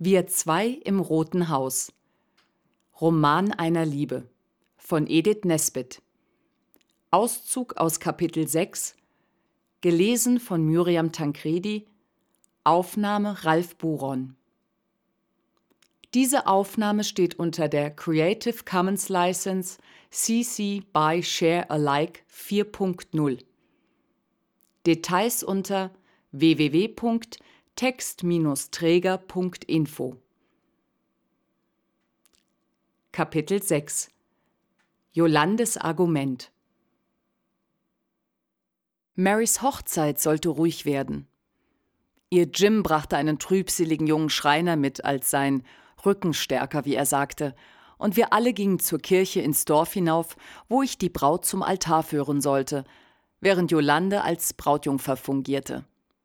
Wir zwei im Roten Haus. Roman einer Liebe von Edith Nesbit. Auszug aus Kapitel 6, gelesen von Myriam Tancredi, Aufnahme Ralf Buron. Diese Aufnahme steht unter der Creative Commons License CC by Share Alike 4.0. Details unter www.text-träger.info. Kapitel 6 Yolandes Argument. Marys Hochzeit sollte ruhig werden. Ihr Jim brachte einen trübseligen jungen Schreiner mit als sein Rückenstärker, wie er sagte, und wir alle gingen zur Kirche ins Dorf hinauf, wo ich die Braut zum Altar führen sollte, während Yolande als Brautjungfer fungierte.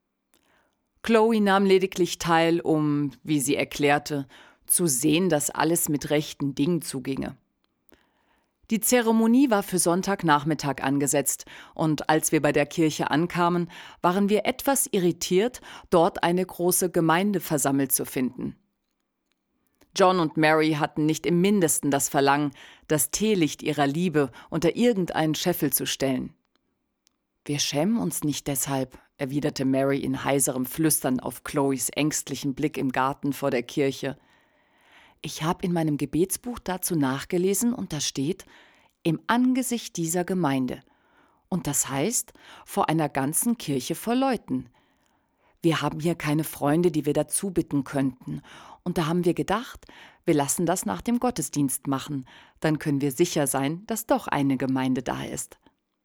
Chloe nahm lediglich teil, um, wie sie erklärte, zu sehen, dass alles mit rechten Dingen zuginge. Die Zeremonie war für Sonntagnachmittag angesetzt, und als wir bei der Kirche ankamen, waren wir etwas irritiert, dort eine große Gemeinde versammelt zu finden. John und Mary hatten nicht im Mindesten das Verlangen, das Teelicht ihrer Liebe unter irgendeinen Scheffel zu stellen. »Wir schämen uns nicht deshalb«, erwiderte Mary in heiserem Flüstern auf Chloes ängstlichen Blick im Garten vor der Kirche. »Ich habe in meinem Gebetsbuch dazu nachgelesen und da steht, im Angesicht dieser Gemeinde. Und das heißt, vor einer ganzen Kirche voll Leuten. Wir haben hier keine Freunde, die wir dazu bitten könnten. Und da haben wir gedacht, wir lassen das nach dem Gottesdienst machen. Dann können wir sicher sein, dass doch eine Gemeinde da ist.«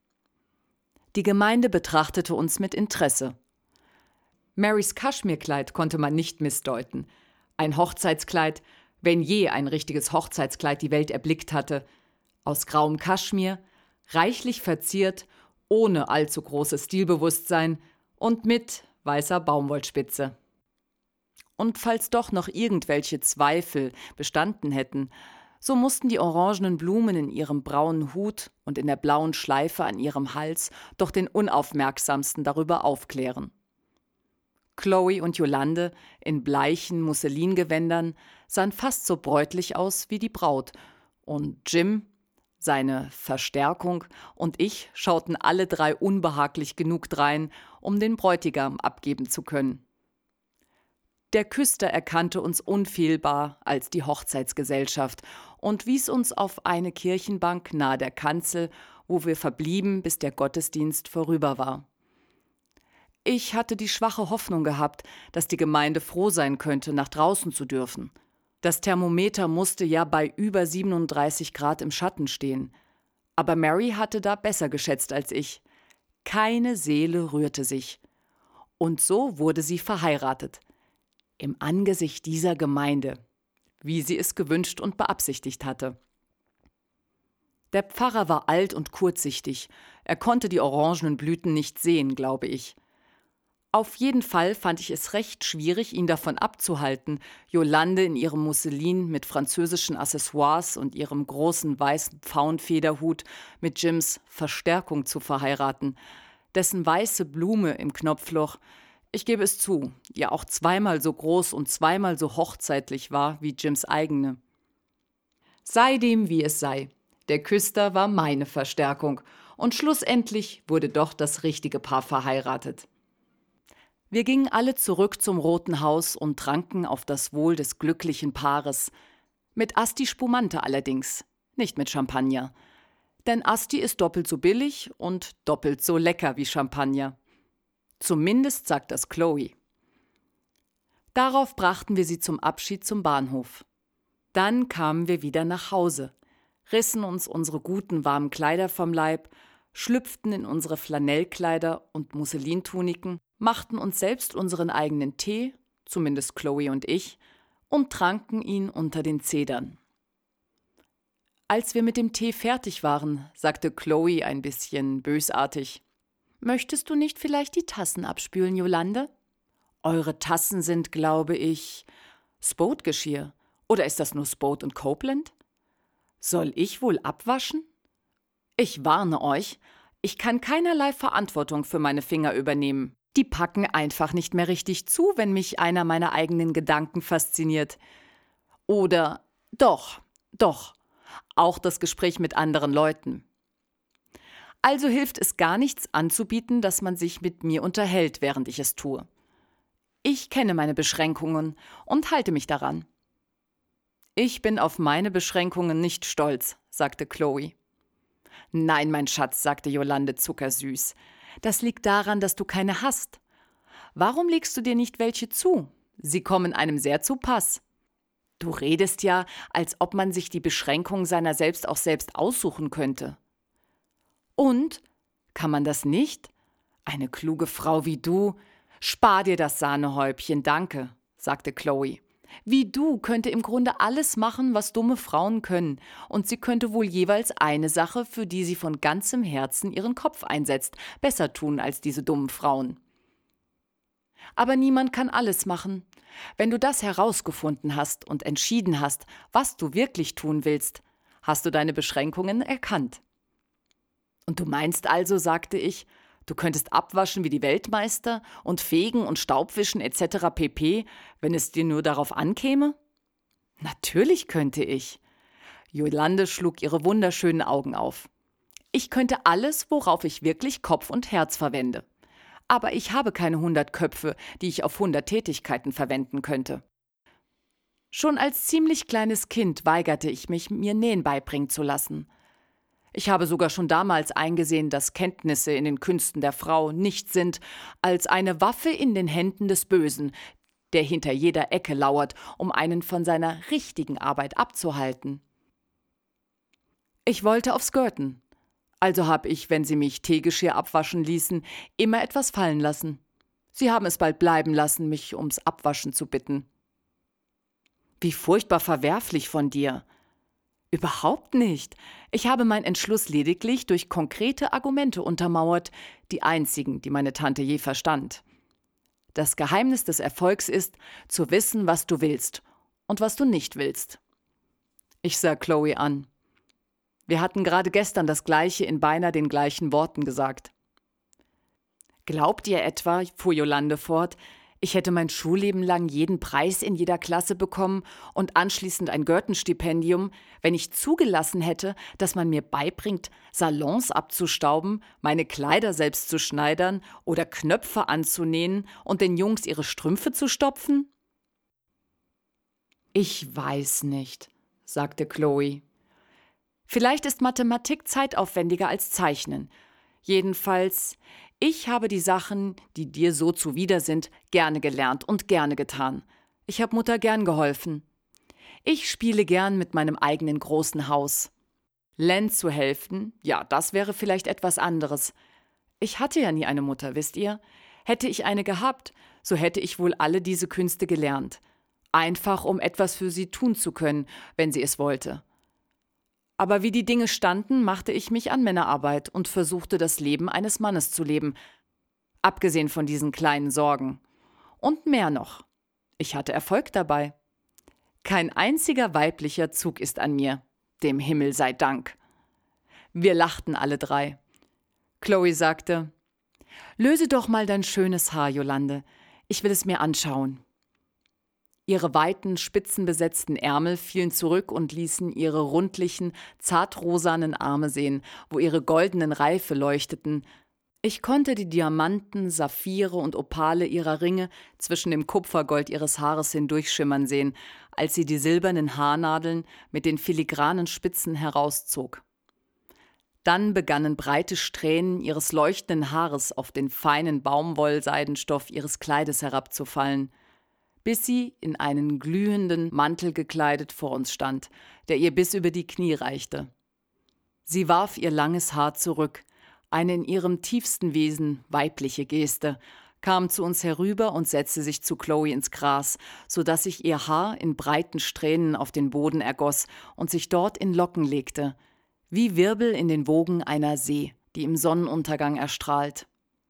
Die Gemeinde betrachtete uns mit Interesse. Marys Kaschmirkleid konnte man nicht missdeuten. Ein Hochzeitskleid, wenn je ein richtiges Hochzeitskleid die Welt erblickt hatte, aus grauem Kaschmir, reichlich verziert, ohne allzu großes Stilbewusstsein und mit weißer Baumwollspitze. Und falls doch noch irgendwelche Zweifel bestanden hätten, so mussten die orangenen Blumen in ihrem braunen Hut und in der blauen Schleife an ihrem Hals doch den Unaufmerksamsten darüber aufklären. Chloe und Yolande in bleichen Musselingewändern sahen fast so bräutlich aus wie die Braut, und Jim, seine Verstärkung, und ich schauten alle drei unbehaglich genug drein, um den Bräutigam abgeben zu können. Der Küster erkannte uns unfehlbar als die Hochzeitsgesellschaft und wies uns auf eine Kirchenbank nahe der Kanzel, wo wir verblieben, bis der Gottesdienst vorüber war. Ich hatte die schwache Hoffnung gehabt, dass die Gemeinde froh sein könnte, nach draußen zu dürfen. Das Thermometer musste ja bei über 37 Grad im Schatten stehen. Aber Mary hatte da besser geschätzt als ich. Keine Seele rührte sich. Und so wurde sie verheiratet. Im Angesicht dieser Gemeinde, wie sie es gewünscht und beabsichtigt hatte. Der Pfarrer war alt und kurzsichtig. Er konnte die orangenen Blüten nicht sehen, glaube ich. Auf jeden Fall fand ich es recht schwierig, ihn davon abzuhalten, Yolande in ihrem Musselin mit französischen Accessoires und ihrem großen weißen Pfauenfederhut mit Jims Verstärkung zu verheiraten, dessen weiße Blume im Knopfloch, ich gebe es zu, ja auch zweimal so groß und zweimal so hochzeitlich war wie Jims eigene. Sei dem, wie es sei. Der Küster war meine Verstärkung und schlussendlich wurde doch das richtige Paar verheiratet. Wir gingen alle zurück zum Roten Haus und tranken auf das Wohl des glücklichen Paares. Mit Asti Spumante allerdings, nicht mit Champagner. Denn Asti ist doppelt so billig und doppelt so lecker wie Champagner. Zumindest sagt das Chloe. Darauf brachten wir sie zum Abschied zum Bahnhof. Dann kamen wir wieder nach Hause, rissen uns unsere guten warmen Kleider vom Leib, schlüpften in unsere Flanellkleider und Musselintuniken, machten uns selbst unseren eigenen Tee, zumindest Chloe und ich, und tranken ihn unter den Zedern. Als wir mit dem Tee fertig waren, sagte Chloe ein bisschen bösartig: »Möchtest du nicht vielleicht die Tassen abspülen, Yolande? Eure Tassen sind, glaube ich, Spode-Geschirr. Oder ist das nur Spode und Copeland? Soll ich wohl abwaschen? Ich warne euch, ich kann keinerlei Verantwortung für meine Finger übernehmen. Die packen einfach nicht mehr richtig zu, wenn mich einer meiner eigenen Gedanken fasziniert. Oder doch, auch das Gespräch mit anderen Leuten. Also hilft es gar nichts anzubieten, dass man sich mit mir unterhält, während ich es tue. Ich kenne meine Beschränkungen und halte mich daran. Ich bin auf meine Beschränkungen nicht stolz, sagte Chloe. Nein, mein Schatz, sagte Jolande zuckersüß. Das liegt daran, dass du keine hast. Warum legst du dir nicht welche zu? Sie kommen einem sehr zu Pass. Du redest ja, als ob man sich die Beschränkungen seiner selbst auch selbst aussuchen könnte. Und? Kann man das nicht? Eine kluge Frau wie du. Spar dir das Sahnehäubchen, danke, sagte Chloe. Wie du könnte im Grunde alles machen, was dumme Frauen können, und sie könnte wohl jeweils eine Sache, für die sie von ganzem Herzen ihren Kopf einsetzt, besser tun als diese dummen Frauen. Aber niemand kann alles machen. Wenn du das herausgefunden hast und entschieden hast, was du wirklich tun willst, hast du deine Beschränkungen erkannt. Und du meinst also, sagte ich, du könntest abwaschen wie die Weltmeister und fegen und Staubwischen etc. pp., wenn es dir nur darauf ankäme? Natürlich könnte ich. Jolande schlug ihre wunderschönen Augen auf. Ich könnte alles, worauf ich wirklich Kopf und Herz verwende. Aber ich habe keine 100 Köpfe, die ich auf 100 Tätigkeiten verwenden könnte. Schon als ziemlich kleines Kind weigerte ich mich, mir Nähen beibringen zu lassen. Ich habe sogar schon damals eingesehen, dass Kenntnisse in den Künsten der Frau nichts sind als eine Waffe in den Händen des Bösen, der hinter jeder Ecke lauert, um einen von seiner richtigen Arbeit abzuhalten. Ich wollte aufs Gurten. Also habe ich, wenn sie mich Teegeschirr abwaschen ließen, immer etwas fallen lassen. Sie haben es bald bleiben lassen, mich ums Abwaschen zu bitten. Wie furchtbar verwerflich von dir. Überhaupt nicht. Ich habe meinen Entschluss lediglich durch konkrete Argumente untermauert, die einzigen, die meine Tante je verstand. Das Geheimnis des Erfolgs ist, zu wissen, was du willst und was du nicht willst. Ich sah Chloe an. Wir hatten gerade gestern das Gleiche in beinahe den gleichen Worten gesagt. Glaubt ihr etwa, fuhr Jolande fort, ich hätte mein Schulleben lang jeden Preis in jeder Klasse bekommen und anschließend ein Girton-Stipendium, wenn ich zugelassen hätte, dass man mir beibringt, Salons abzustauben, meine Kleider selbst zu schneidern oder Knöpfe anzunähen und den Jungs ihre Strümpfe zu stopfen? Ich weiß nicht, sagte Chloe. Vielleicht ist Mathematik zeitaufwendiger als Zeichnen. Jedenfalls, ich habe die Sachen, die dir so zuwider sind, gerne gelernt und gerne getan. Ich habe Mutter gern geholfen. Ich spiele gern mit meinem eigenen großen Haus. Len zu helfen, ja, das wäre vielleicht etwas anderes. Ich hatte ja nie eine Mutter, wisst ihr? Hätte ich eine gehabt, so hätte ich wohl alle diese Künste gelernt. Einfach, um etwas für sie tun zu können, wenn sie es wollte. Aber wie die Dinge standen, machte ich mich an Männerarbeit und versuchte, das Leben eines Mannes zu leben, abgesehen von diesen kleinen Sorgen. Und mehr noch. Ich hatte Erfolg dabei. Kein einziger weiblicher Zug ist an mir, dem Himmel sei Dank. Wir lachten alle drei. Chloe sagte, »Löse doch mal dein schönes Haar, Jolande. Ich will es mir anschauen.« Ihre weiten, spitzenbesetzten Ärmel fielen zurück und ließen ihre rundlichen, zartrosanen Arme sehen, wo ihre goldenen Reife leuchteten. Ich konnte die Diamanten, Saphire und Opale ihrer Ringe zwischen dem Kupfergold ihres Haares hindurchschimmern sehen, als sie die silbernen Haarnadeln mit den filigranen Spitzen herauszog. Dann begannen breite Strähnen ihres leuchtenden Haares auf den feinen Baumwollseidenstoff ihres Kleides herabzufallen, bis sie in einen glühenden Mantel gekleidet vor uns stand, der ihr bis über die Knie reichte. Sie warf ihr langes Haar zurück, eine in ihrem tiefsten Wesen weibliche Geste, kam zu uns herüber und setzte sich zu Chloe ins Gras, so dass sich ihr Haar in breiten Strähnen auf den Boden ergoss und sich dort in Locken legte, wie Wirbel in den Wogen einer See, die im Sonnenuntergang erstrahlt.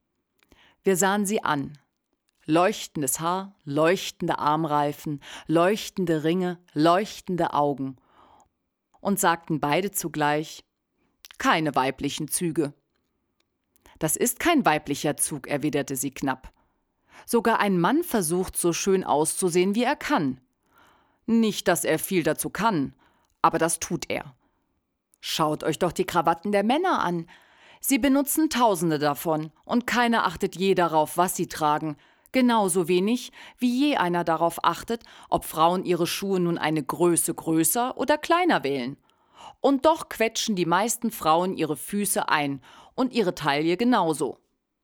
Wir sahen sie an. Leuchtendes Haar, leuchtende Armreifen, leuchtende Ringe, leuchtende Augen. Und sagten beide zugleich, keine weiblichen Züge. »Das ist kein weiblicher Zug«, erwiderte sie knapp. »Sogar ein Mann versucht, so schön auszusehen, wie er kann. Nicht, dass er viel dazu kann, aber das tut er. Schaut euch doch die Krawatten der Männer an. Sie benutzen Tausende davon, und keiner achtet je darauf, was sie tragen. Genauso wenig, wie je einer darauf achtet, ob Frauen ihre Schuhe nun eine Größe größer oder kleiner wählen. Und doch quetschen die meisten Frauen ihre Füße ein und ihre Taille genauso.«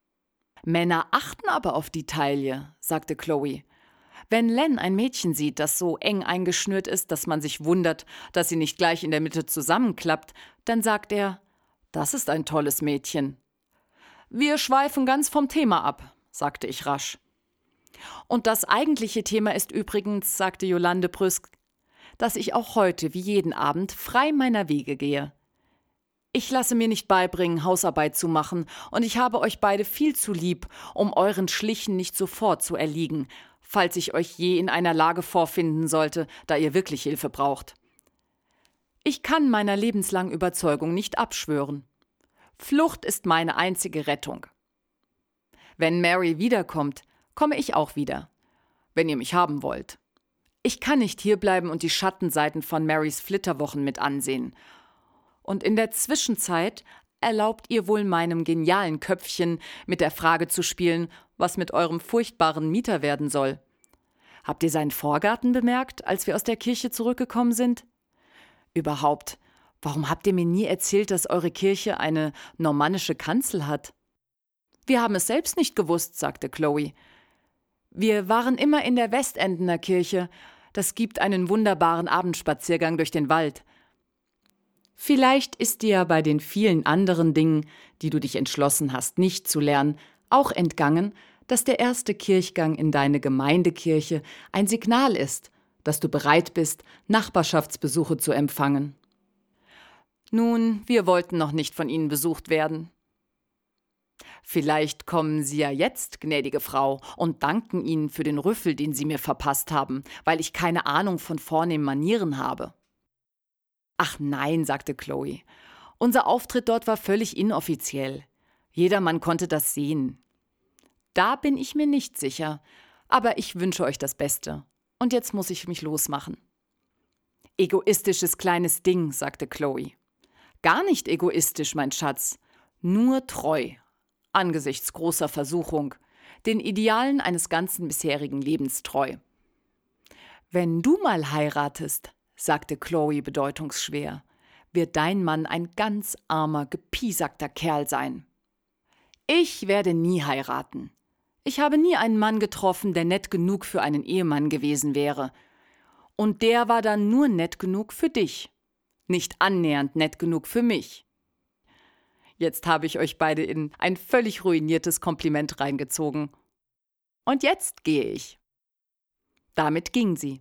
»Männer achten aber auf die Taille«, sagte Chloe. »Wenn Len ein Mädchen sieht, das so eng eingeschnürt ist, dass man sich wundert, dass sie nicht gleich in der Mitte zusammenklappt, dann sagt er, das ist ein tolles Mädchen.« »Wir schweifen ganz vom Thema ab«, sagte ich rasch. »Und das eigentliche Thema ist übrigens«, sagte Jolande brüsk, »dass ich auch heute wie jeden Abend frei meiner Wege gehe. Ich lasse mir nicht beibringen, Hausarbeit zu machen, und ich habe euch beide viel zu lieb, um euren Schlichen nicht sofort zu erliegen, falls ich euch je in einer Lage vorfinden sollte, da ihr wirklich Hilfe braucht. Ich kann meiner lebenslangen Überzeugung nicht abschwören. Flucht ist meine einzige Rettung. Wenn Mary wiederkommt, komme ich auch wieder, wenn ihr mich haben wollt. Ich kann nicht hierbleiben und die Schattenseiten von Marys Flitterwochen mit ansehen. Und in der Zwischenzeit erlaubt ihr wohl meinem genialen Köpfchen, mit der Frage zu spielen, was mit eurem furchtbaren Mieter werden soll. Habt ihr seinen Vorgarten bemerkt, als wir aus der Kirche zurückgekommen sind? Überhaupt, warum habt ihr mir nie erzählt, dass eure Kirche eine normannische Kanzel hat?« »Wir haben es selbst nicht gewusst«, sagte Chloe. »Wir waren immer in der Westendener Kirche. Das gibt einen wunderbaren Abendspaziergang durch den Wald. Vielleicht ist dir bei den vielen anderen Dingen, die du dich entschlossen hast, nicht zu lernen, auch entgangen, dass der erste Kirchgang in deine Gemeindekirche ein Signal ist, dass du bereit bist, Nachbarschaftsbesuche zu empfangen.« »Nun, wir wollten noch nicht von Ihnen besucht werden.« »Vielleicht kommen Sie ja jetzt, gnädige Frau, und danken Ihnen für den Rüffel, den Sie mir verpasst haben, weil ich keine Ahnung von vornehmen Manieren habe.« »Ach nein«, sagte Chloe. »Unser Auftritt dort war völlig inoffiziell. Jedermann konnte das sehen. Da bin ich mir nicht sicher, aber ich wünsche euch das Beste. Und jetzt muss ich mich losmachen.« »Egoistisches kleines Ding«, sagte Chloe. »Gar nicht egoistisch, mein Schatz, nur treu, angesichts großer Versuchung, den Idealen eines ganzen bisherigen Lebens treu.« »Wenn du mal heiratest«, sagte Chloe bedeutungsschwer, »wird dein Mann ein ganz armer, gepiesackter Kerl sein.« »Ich werde nie heiraten. Ich habe nie einen Mann getroffen, der nett genug für einen Ehemann gewesen wäre. Und der war dann nur nett genug für dich, nicht annähernd nett genug für mich.« Jetzt habe ich euch beide in ein völlig ruiniertes Kompliment reingezogen. Und jetzt gehe ich. Damit ging sie.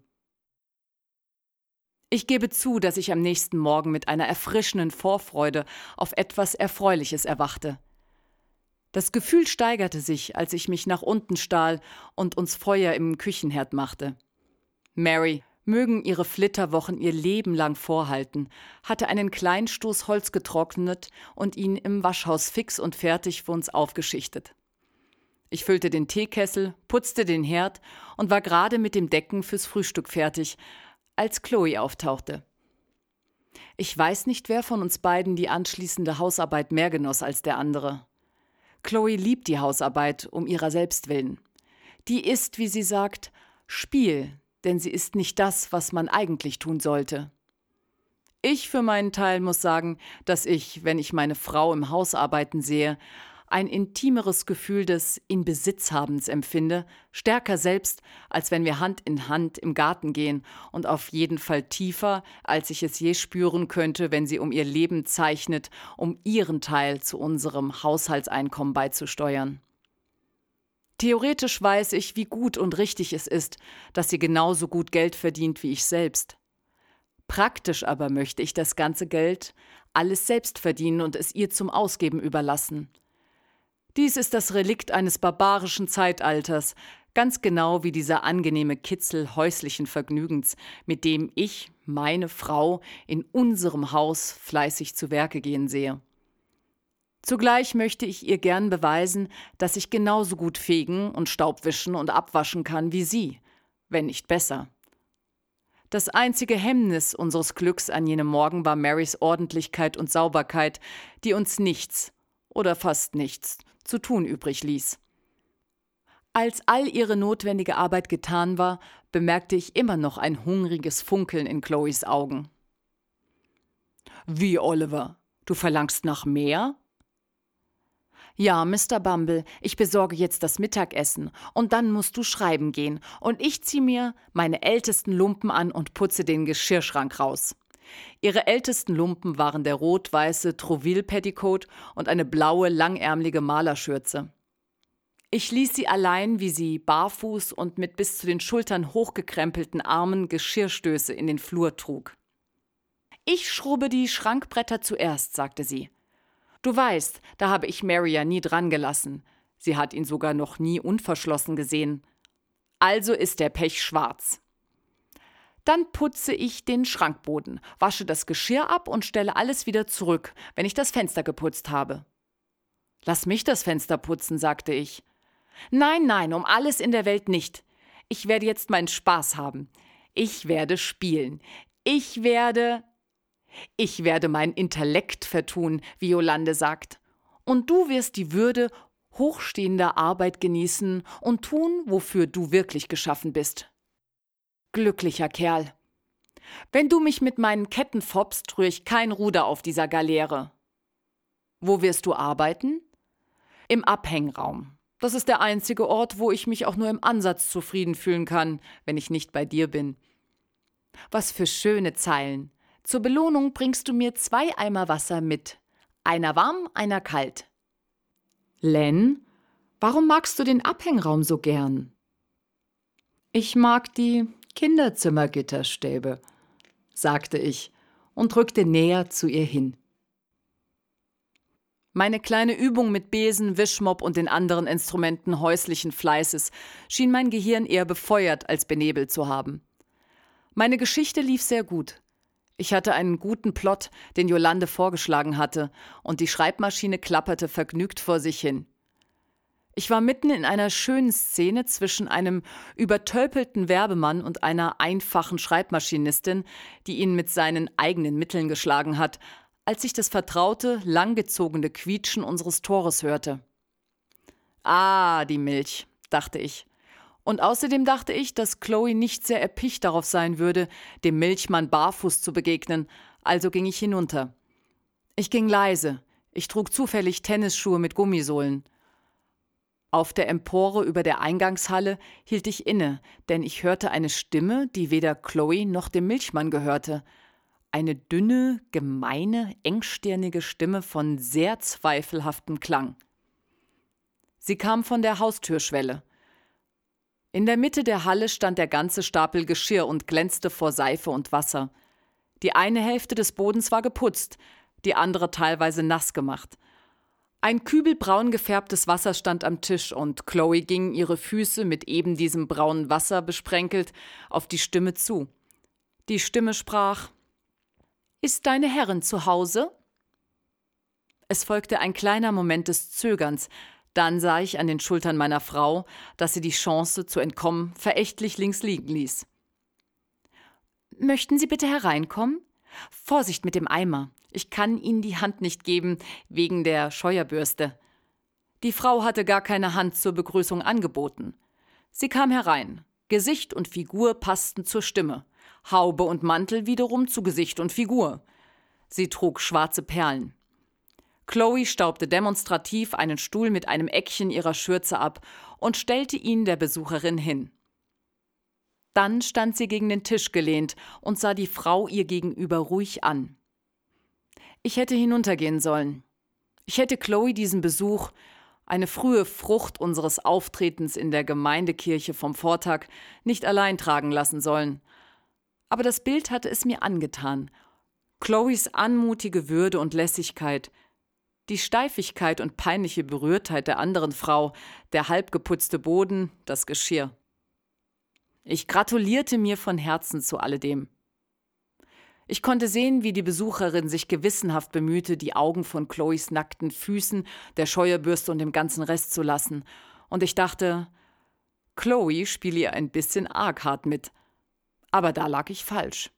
Ich gebe zu, dass ich am nächsten Morgen mit einer erfrischenden Vorfreude auf etwas Erfreuliches erwachte. Das Gefühl steigerte sich, als ich mich nach unten stahl und uns Feuer im Küchenherd machte. Mary, mögen ihre Flitterwochen ihr Leben lang vorhalten, hatte einen kleinen Stoß Holz getrocknet und ihn im Waschhaus fix und fertig für uns aufgeschichtet. Ich füllte den Teekessel, putzte den Herd und war gerade mit dem Decken fürs Frühstück fertig, als Chloe auftauchte. Ich weiß nicht, wer von uns beiden die anschließende Hausarbeit mehr genoss als der andere. Chloe liebt die Hausarbeit um ihrer selbst willen. Die ist, wie sie sagt, Spiel, denn sie ist nicht das, was man eigentlich tun sollte. Ich für meinen Teil muss sagen, dass ich, wenn ich meine Frau im Haus arbeiten sehe, ein intimeres Gefühl des Inbesitzhabens empfinde, stärker selbst, als wenn wir Hand in Hand im Garten gehen und auf jeden Fall tiefer, als ich es je spüren könnte, wenn sie um ihr Leben zeichnet, um ihren Teil zu unserem Haushaltseinkommen beizusteuern. Theoretisch weiß ich, wie gut und richtig es ist, dass sie genauso gut Geld verdient wie ich selbst. Praktisch aber möchte ich das ganze Geld alles selbst verdienen und es ihr zum Ausgeben überlassen. Dies ist das Relikt eines barbarischen Zeitalters, ganz genau wie dieser angenehme Kitzel häuslichen Vergnügens, mit dem ich, meine Frau, in unserem Haus fleißig zu Werke gehen sehe. Zugleich möchte ich ihr gern beweisen, dass ich genauso gut fegen und Staubwischen und abwaschen kann wie sie, wenn nicht besser. Das einzige Hemmnis unseres Glücks an jenem Morgen war Marys Ordentlichkeit und Sauberkeit, die uns nichts oder fast nichts zu tun übrig ließ. Als all ihre notwendige Arbeit getan war, bemerkte ich immer noch ein hungriges Funkeln in Chloes Augen. »Wie, Oliver? Du verlangst nach mehr?« »Ja, Mr. Bumble, ich besorge jetzt das Mittagessen und dann musst du schreiben gehen und ich ziehe mir meine ältesten Lumpen an und putze den Geschirrschrank raus.« Ihre ältesten Lumpen waren der rot-weiße Trouville-Petticoat und eine blaue, langärmelige Malerschürze. Ich ließ sie allein, wie sie barfuß und mit bis zu den Schultern hochgekrempelten Armen Geschirrstöße in den Flur trug. »Ich schrubbe die Schrankbretter zuerst«, sagte sie. »Du weißt, da habe ich Mary ja nie dran gelassen. Sie hat ihn sogar noch nie unverschlossen gesehen. Also ist der Pech schwarz. Dann putze ich den Schrankboden, wasche das Geschirr ab und stelle alles wieder zurück, wenn ich das Fenster geputzt habe.« »Lass mich das Fenster putzen«, sagte ich. »Nein, nein, um alles in der Welt nicht. Ich werde jetzt meinen Spaß haben. Ich werde spielen. Ich werde meinen Intellekt vertun, wie Yolande sagt. Und du wirst die Würde hochstehender Arbeit genießen und tun, wofür du wirklich geschaffen bist. Glücklicher Kerl. Wenn du mich mit meinen Ketten foppst, rühre ich kein Ruder auf dieser Galeere.« »Wo wirst du arbeiten?« »Im Abhängraum. Das ist der einzige Ort, wo ich mich auch nur im Ansatz zufrieden fühlen kann, wenn ich nicht bei dir bin.« »Was für schöne Zeilen. Zur Belohnung bringst du mir 2 Eimer Wasser mit. Einer warm, einer kalt.« »Len, warum magst du den Abhängraum so gern?« »Ich mag die Kinderzimmergitterstäbe«, sagte ich und rückte näher zu ihr hin. Meine kleine Übung mit Besen, Wischmopp und den anderen Instrumenten häuslichen Fleißes schien mein Gehirn eher befeuert als benebelt zu haben. Meine Geschichte lief sehr gut. Ich hatte einen guten Plot, den Yolande vorgeschlagen hatte, und die Schreibmaschine klapperte vergnügt vor sich hin. Ich war mitten in einer schönen Szene zwischen einem übertölpelten Werbemann und einer einfachen Schreibmaschinistin, die ihn mit seinen eigenen Mitteln geschlagen hat, als ich das vertraute, langgezogene Quietschen unseres Tores hörte. »Ah, die Milch«, dachte ich. Und außerdem dachte ich, dass Chloe nicht sehr erpicht darauf sein würde, dem Milchmann barfuß zu begegnen, also ging ich hinunter. Ich ging leise, ich trug zufällig Tennisschuhe mit Gummisohlen. Auf der Empore über der Eingangshalle hielt ich inne, denn ich hörte eine Stimme, die weder Chloe noch dem Milchmann gehörte. Eine dünne, gemeine, engstirnige Stimme von sehr zweifelhaftem Klang. Sie kam von der Haustürschwelle. In der Mitte der Halle stand der ganze Stapel Geschirr und glänzte vor Seife und Wasser. Die eine Hälfte des Bodens war geputzt, die andere teilweise nass gemacht. Ein Kübel braun gefärbtes Wasser stand am Tisch und Chloe ging, ihre Füße mit eben diesem braunen Wasser besprenkelt, auf die Stimme zu. Die Stimme sprach: »Ist deine Herrin zu Hause?« Es folgte ein kleiner Moment des Zögerns. Dann sah ich an den Schultern meiner Frau, dass sie die Chance zu entkommen verächtlich links liegen ließ. »Möchten Sie bitte hereinkommen? Vorsicht mit dem Eimer. Ich kann Ihnen die Hand nicht geben, wegen der Scheuerbürste.« Die Frau hatte gar keine Hand zur Begrüßung angeboten. Sie kam herein. Gesicht und Figur passten zur Stimme. Haube und Mantel wiederum zu Gesicht und Figur. Sie trug schwarze Perlen. Chloe staubte demonstrativ einen Stuhl mit einem Eckchen ihrer Schürze ab und stellte ihn der Besucherin hin. Dann stand sie gegen den Tisch gelehnt und sah die Frau ihr gegenüber ruhig an. Ich hätte hinuntergehen sollen. Ich hätte Chloe diesen Besuch, eine frühe Frucht unseres Auftretens in der Gemeindekirche vom Vortag, nicht allein tragen lassen sollen. Aber das Bild hatte es mir angetan. Chloes anmutige Würde und Lässigkeit, die Steifigkeit und peinliche Berührtheit der anderen Frau, der halbgeputzte Boden, das Geschirr. Ich gratulierte mir von Herzen zu alledem. Ich konnte sehen, wie die Besucherin sich gewissenhaft bemühte, die Augen von Chloes nackten Füßen, der Scheuerbürste und dem ganzen Rest zu lassen. Und ich dachte, Chloe spiele ihr ein bisschen arg hart mit. Aber da lag ich falsch.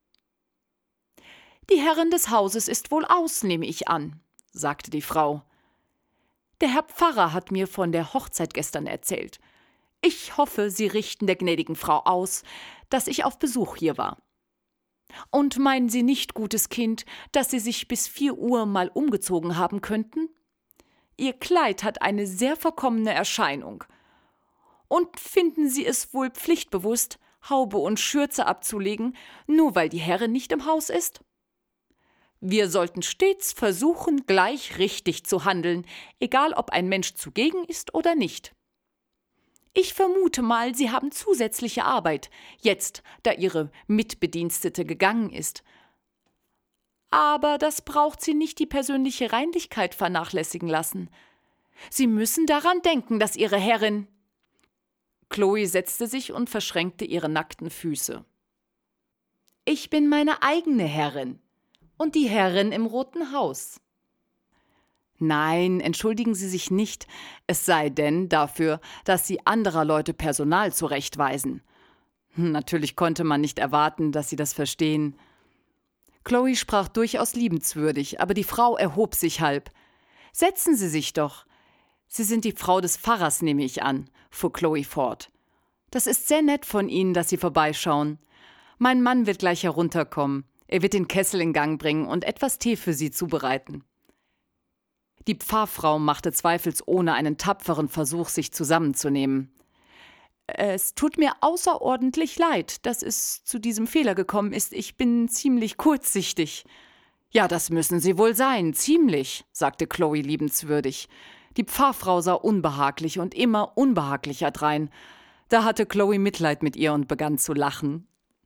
»Die Herrin des Hauses ist wohl aus, nehme ich an«, sagte die Frau. »Der Herr Pfarrer hat mir von der Hochzeit gestern erzählt. Ich hoffe, Sie richten der gnädigen Frau aus, dass ich auf Besuch hier war. Und meinen Sie nicht, gutes Kind, dass Sie sich bis 4 Uhr mal umgezogen haben könnten? Ihr Kleid hat eine sehr verkommene Erscheinung. Und finden Sie es wohl pflichtbewusst, Haube und Schürze abzulegen, nur weil die Herrin nicht im Haus ist? Wir sollten stets versuchen, gleich richtig zu handeln, egal ob ein Mensch zugegen ist oder nicht. Ich vermute mal, Sie haben zusätzliche Arbeit, jetzt, da Ihre Mitbedienstete gegangen ist. Aber das braucht Sie nicht die persönliche Reinlichkeit vernachlässigen lassen. Sie müssen daran denken, dass Ihre Herrin…« Chloe setzte sich und verschränkte ihre nackten Füße. »Ich bin meine eigene Herrin und die Herrin im Roten Haus.« »Nein, entschuldigen Sie sich nicht, es sei denn dafür, dass Sie anderer Leute Personal zurechtweisen.« Natürlich konnte man nicht erwarten, dass sie das verstehen. Chloe sprach durchaus liebenswürdig, aber die Frau erhob sich halb. »Setzen Sie sich doch. Sie sind die Frau des Pfarrers, nehme ich an«, fuhr Chloe fort. »Das ist sehr nett von Ihnen, dass Sie vorbeischauen. Mein Mann wird gleich herunterkommen. Er wird den Kessel in Gang bringen und etwas Tee für Sie zubereiten.« Die Pfarrfrau machte zweifelsohne einen tapferen Versuch, sich zusammenzunehmen. »Es tut mir außerordentlich leid, dass es zu diesem Fehler gekommen ist. Ich bin ziemlich kurzsichtig.« »Ja, das müssen Sie wohl sein, ziemlich«, sagte Chloe liebenswürdig. Die Pfarrfrau sah unbehaglich und immer unbehaglicher drein. Da hatte Chloe Mitleid mit ihr und begann zu lachen.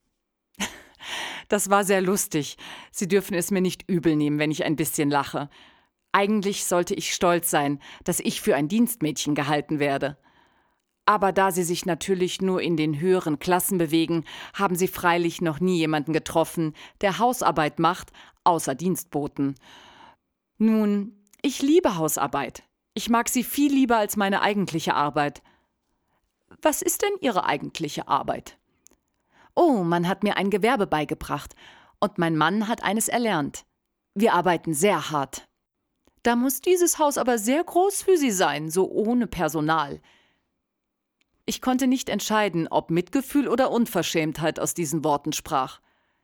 Das war sehr lustig. Sie dürfen es mir nicht übel nehmen, wenn ich ein bisschen lache. Eigentlich sollte ich stolz sein, dass ich für ein Dienstmädchen gehalten werde. Aber da Sie sich natürlich nur in den höheren Klassen bewegen, haben Sie freilich noch nie jemanden getroffen, der Hausarbeit macht, außer Dienstboten. Nun, ich liebe Hausarbeit. Ich mag sie viel lieber als meine eigentliche Arbeit. Was ist denn Ihre eigentliche Arbeit? Oh, man hat mir ein Gewerbe beigebracht und mein Mann hat eines erlernt. Wir arbeiten sehr hart. Da muss dieses Haus aber sehr groß für Sie sein, so ohne Personal. Ich konnte nicht entscheiden, ob Mitgefühl oder Unverschämtheit aus diesen Worten sprach.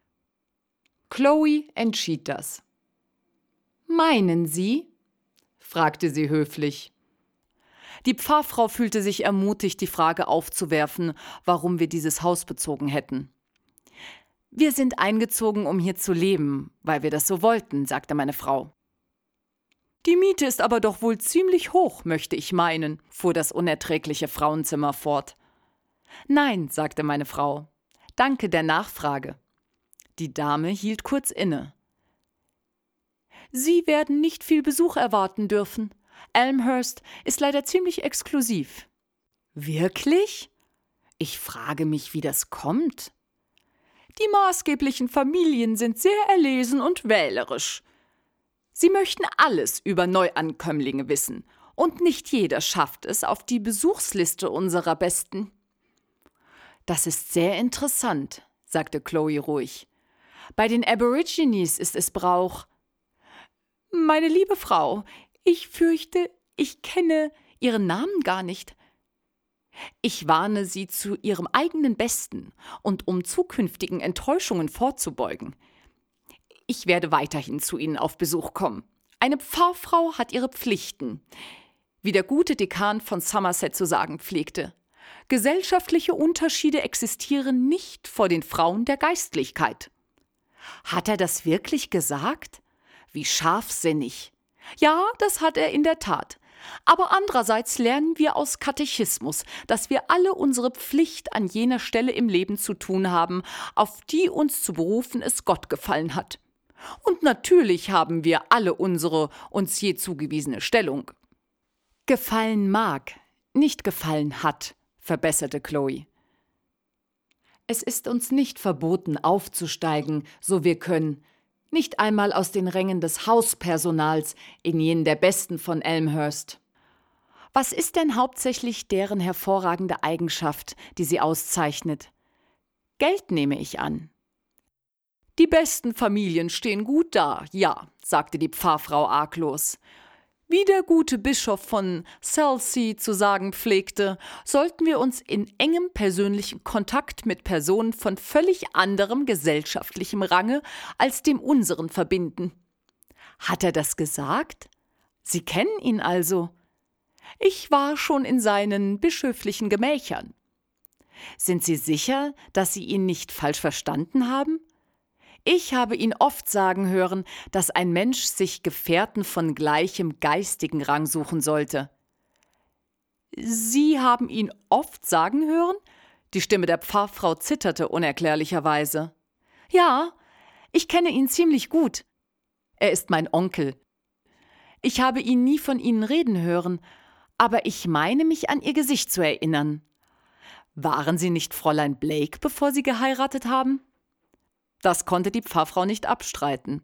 Chloe entschied das. »Meinen Sie?« fragte sie höflich. Die Pfarrfrau fühlte sich ermutigt, die Frage aufzuwerfen, warum wir dieses Haus bezogen hätten. »Wir sind eingezogen, um hier zu leben, weil wir das so wollten«, sagte meine Frau. »Die Miete ist aber doch wohl ziemlich hoch, möchte ich meinen«, fuhr das unerträgliche Frauenzimmer fort. »Nein«, sagte meine Frau. »Danke der Nachfrage.« Die Dame hielt kurz inne. »Sie werden nicht viel Besuch erwarten dürfen. Elmhurst ist leider ziemlich exklusiv.« »Wirklich? Ich frage mich, wie das kommt.« »Die maßgeblichen Familien sind sehr erlesen und wählerisch. Sie möchten alles über Neuankömmlinge wissen, und nicht jeder schafft es auf die Besuchsliste unserer Besten.« »Das ist sehr interessant«, sagte Chloe ruhig. »Bei den Aborigines ist es Brauch.« »Meine liebe Frau, ich fürchte, ich kenne Ihren Namen gar nicht. Ich warne Sie zu Ihrem eigenen Besten und um zukünftigen Enttäuschungen vorzubeugen. Ich werde weiterhin zu Ihnen auf Besuch kommen. Eine Pfarrfrau hat ihre Pflichten. Wie der gute Dekan von Somerset zu sagen pflegte: Gesellschaftliche Unterschiede existieren nicht vor den Frauen der Geistlichkeit.« Hat er das wirklich gesagt? Wie scharfsinnig. Ja, das hat er in der Tat. Aber andererseits lernen wir aus Katechismus, dass wir alle unsere Pflicht an jener Stelle im Leben zu tun haben, auf die uns zu berufen es Gott gefallen hat. Und natürlich haben wir alle unsere uns je zugewiesene Stellung. »Gefallen mag, nicht gefallen hat«, verbesserte Chloe. Es ist uns nicht verboten, aufzusteigen, so wir können, nicht einmal aus den Rängen des Hauspersonals in jenen der Besten von Elmhurst. Was ist denn hauptsächlich deren hervorragende Eigenschaft, die sie auszeichnet? Geld, nehme ich an. Die besten Familien stehen gut da, ja, sagte die Pfarrfrau arglos. Wie der gute Bischof von Selsey zu sagen pflegte, sollten wir uns in engem persönlichen Kontakt mit Personen von völlig anderem gesellschaftlichem Range als dem unseren verbinden. Hat er das gesagt? Sie kennen ihn also. Ich war schon in seinen bischöflichen Gemächern. Sind Sie sicher, dass Sie ihn nicht falsch verstanden haben? Ich habe ihn oft sagen hören, dass ein Mensch sich Gefährten von gleichem geistigen Rang suchen sollte. Sie haben ihn oft sagen hören? Die Stimme der Pfarrfrau zitterte unerklärlicherweise. Ja, ich kenne ihn ziemlich gut. Er ist mein Onkel. Ich habe ihn nie von Ihnen reden hören, aber ich meine mich an Ihr Gesicht zu erinnern. Waren Sie nicht Fräulein Blake, bevor Sie geheiratet haben? Das konnte die Pfarrfrau nicht abstreiten.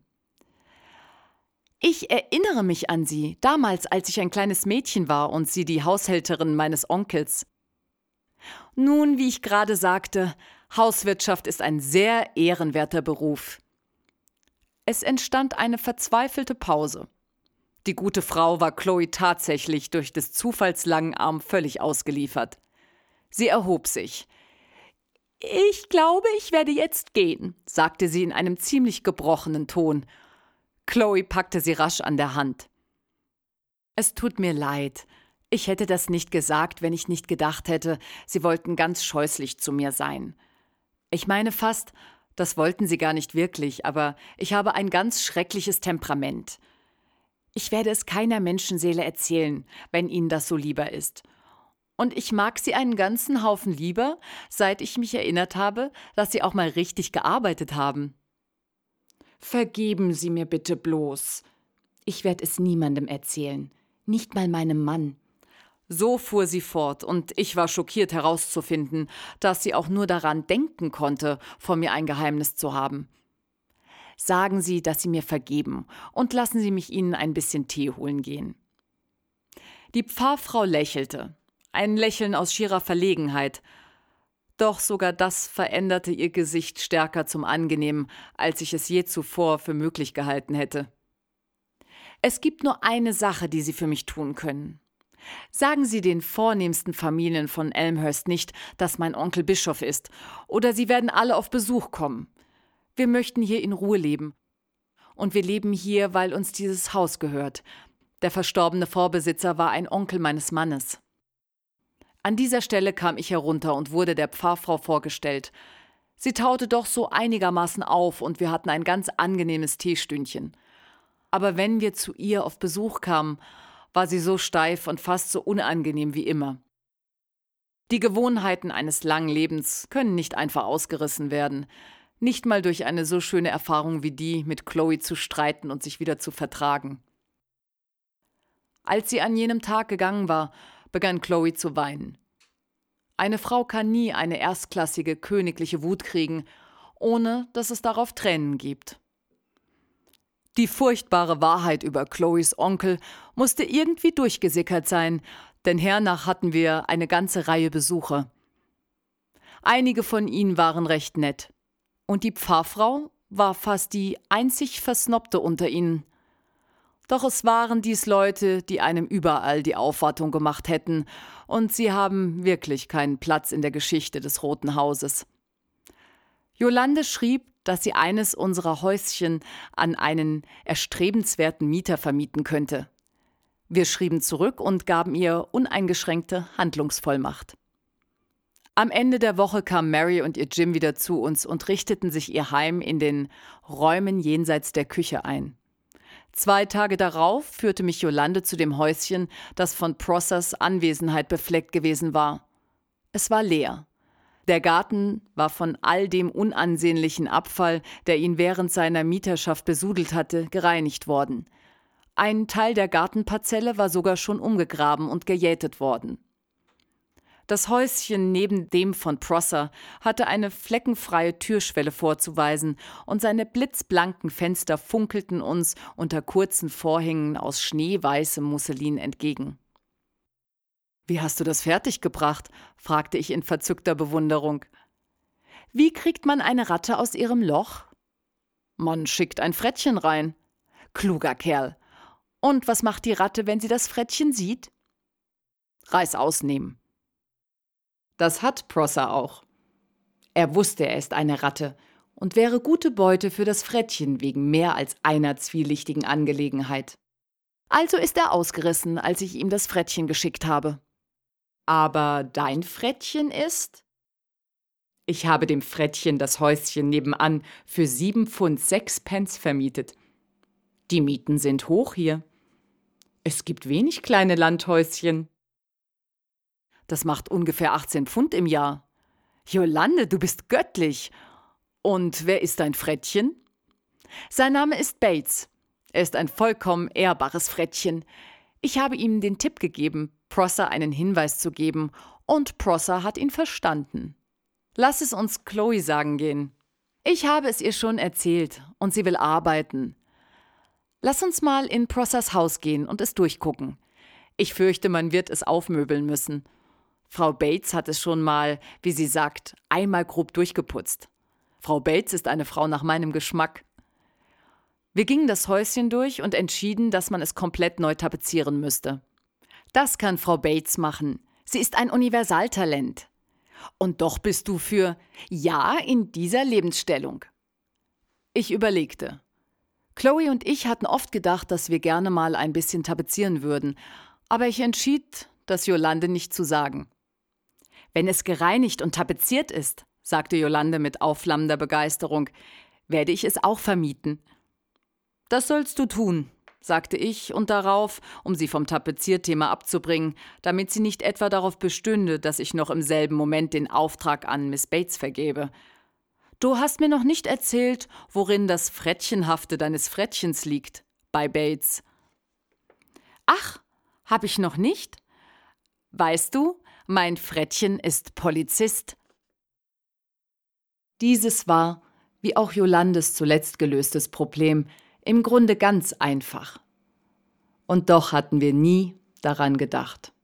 Ich erinnere mich an Sie, damals, als ich ein kleines Mädchen war und Sie die Haushälterin meines Onkels. Nun, wie ich gerade sagte, Hauswirtschaft ist ein sehr ehrenwerter Beruf. Es entstand eine verzweifelte Pause. Die gute Frau war Chloe tatsächlich durch des Zufalls langen Arm völlig ausgeliefert. Sie erhob sich. »Ich glaube, ich werde jetzt gehen«, sagte sie in einem ziemlich gebrochenen Ton. Chloe packte sie rasch an der Hand. »Es tut mir leid. Ich hätte das nicht gesagt, wenn ich nicht gedacht hätte, Sie wollten ganz scheußlich zu mir sein. Ich meine fast, das wollten Sie gar nicht wirklich, aber ich habe ein ganz schreckliches Temperament. Ich werde es keiner Menschenseele erzählen, wenn Ihnen das so lieber ist. Und ich mag Sie einen ganzen Haufen lieber, seit ich mich erinnert habe, dass Sie auch mal richtig gearbeitet haben. Vergeben Sie mir bitte bloß. Ich werde es niemandem erzählen, nicht mal meinem Mann. So fuhr sie fort, und ich war schockiert herauszufinden, dass sie auch nur daran denken konnte, vor mir ein Geheimnis zu haben. Sagen Sie, dass Sie mir vergeben, und lassen Sie mich Ihnen ein bisschen Tee holen gehen. Die Pfarrfrau lächelte. Ein Lächeln aus schierer Verlegenheit. Doch sogar das veränderte ihr Gesicht stärker zum Angenehmen, als ich es je zuvor für möglich gehalten hätte. Es gibt nur eine Sache, die Sie für mich tun können. Sagen Sie den vornehmsten Familien von Elmhurst nicht, dass mein Onkel Bischof ist, oder sie werden alle auf Besuch kommen. Wir möchten hier in Ruhe leben. Und wir leben hier, weil uns dieses Haus gehört. Der verstorbene Vorbesitzer war ein Onkel meines Mannes. An dieser Stelle kam ich herunter und wurde der Pfarrfrau vorgestellt. Sie taute doch so einigermaßen auf und wir hatten ein ganz angenehmes Teestündchen. Aber wenn wir zu ihr auf Besuch kamen, war sie so steif und fast so unangenehm wie immer. Die Gewohnheiten eines langen Lebens können nicht einfach ausgerissen werden, nicht mal durch eine so schöne Erfahrung wie die, mit Chloe zu streiten und sich wieder zu vertragen. Als sie an jenem Tag gegangen war, begann Chloe zu weinen. Eine Frau kann nie eine erstklassige, königliche Wut kriegen, ohne dass es darauf Tränen gibt. Die furchtbare Wahrheit über Chloes Onkel musste irgendwie durchgesickert sein, denn hernach hatten wir eine ganze Reihe Besucher. Einige von ihnen waren recht nett, und die Pfarrfrau war fast die einzig Versnobte unter ihnen. Doch es waren dies Leute, die einem überall die Aufwartung gemacht hätten, und sie haben wirklich keinen Platz in der Geschichte des Roten Hauses. Jolande schrieb, dass sie eines unserer Häuschen an einen erstrebenswerten Mieter vermieten könnte. Wir schrieben zurück und gaben ihr uneingeschränkte Handlungsvollmacht. Am Ende der Woche kamen Mary und ihr Jim wieder zu uns und richteten sich ihr Heim in den Räumen jenseits der Küche ein. 2 Tage darauf führte mich Jolande zu dem Häuschen, das von Prossers Anwesenheit befleckt gewesen war. Es war leer. Der Garten war von all dem unansehnlichen Abfall, der ihn während seiner Mieterschaft besudelt hatte, gereinigt worden. Ein Teil der Gartenparzelle war sogar schon umgegraben und gejätet worden. Das Häuschen neben dem von Prosser hatte eine fleckenfreie Türschwelle vorzuweisen, und seine blitzblanken Fenster funkelten uns unter kurzen Vorhängen aus schneeweißem Musselin entgegen. »Wie hast du das fertiggebracht?« fragte ich in verzückter Bewunderung. »Wie kriegt man eine Ratte aus ihrem Loch?« »Man schickt ein Frettchen rein.« »Kluger Kerl. Und was macht die Ratte, wenn sie das Frettchen sieht?« »Reißaus nehmen.« Das hat Prosser auch. Er wusste, er ist eine Ratte und wäre gute Beute für das Frettchen wegen mehr als einer zwielichtigen Angelegenheit. Also ist er ausgerissen, als ich ihm das Frettchen geschickt habe. »Aber dein Frettchen ist?« »Ich habe dem Frettchen das Häuschen nebenan für 7,06 Pfund vermietet. Die Mieten sind hoch hier. Es gibt wenig kleine Landhäuschen.« »Das macht ungefähr 18 Pfund im Jahr.« »Jolande, du bist göttlich. Und wer ist dein Frettchen?« »Sein Name ist Bates. Er ist ein vollkommen ehrbares Frettchen. Ich habe ihm den Tipp gegeben, Prosser einen Hinweis zu geben, und Prosser hat ihn verstanden. Lass es uns Chloe sagen gehen. Ich habe es ihr schon erzählt und sie will arbeiten. Lass uns mal in Prossers Haus gehen und es durchgucken. Ich fürchte, man wird es aufmöbeln müssen. Frau Bates hat es schon mal, wie sie sagt, einmal grob durchgeputzt. Frau Bates ist eine Frau nach meinem Geschmack.« Wir gingen das Häuschen durch und entschieden, dass man es komplett neu tapezieren müsste. »Das kann Frau Bates machen. Sie ist ein Universaltalent.« »Und doch bist du für »Ja, in dieser Lebensstellung.« Ich überlegte. Chloe und ich hatten oft gedacht, dass wir gerne mal ein bisschen tapezieren würden, aber ich entschied, das Jolande nicht zu sagen. »Wenn es gereinigt und tapeziert ist«, sagte Jolande mit aufflammender Begeisterung, »werde ich es auch vermieten.« »Das sollst du tun«, sagte ich und darauf, um sie vom Tapezierthema abzubringen, damit sie nicht etwa darauf bestünde, dass ich noch im selben Moment den Auftrag an Miss Bates vergebe. »Du hast mir noch nicht erzählt, worin das Frettchenhafte deines Frettchens liegt, bei Bates.« »Ach, hab ich noch nicht? Weißt du, mein Frettchen ist Polizist.« Dieses war, wie auch Jolandes zuletzt gelöstes Problem, im Grunde ganz einfach. Und doch hatten wir nie daran gedacht.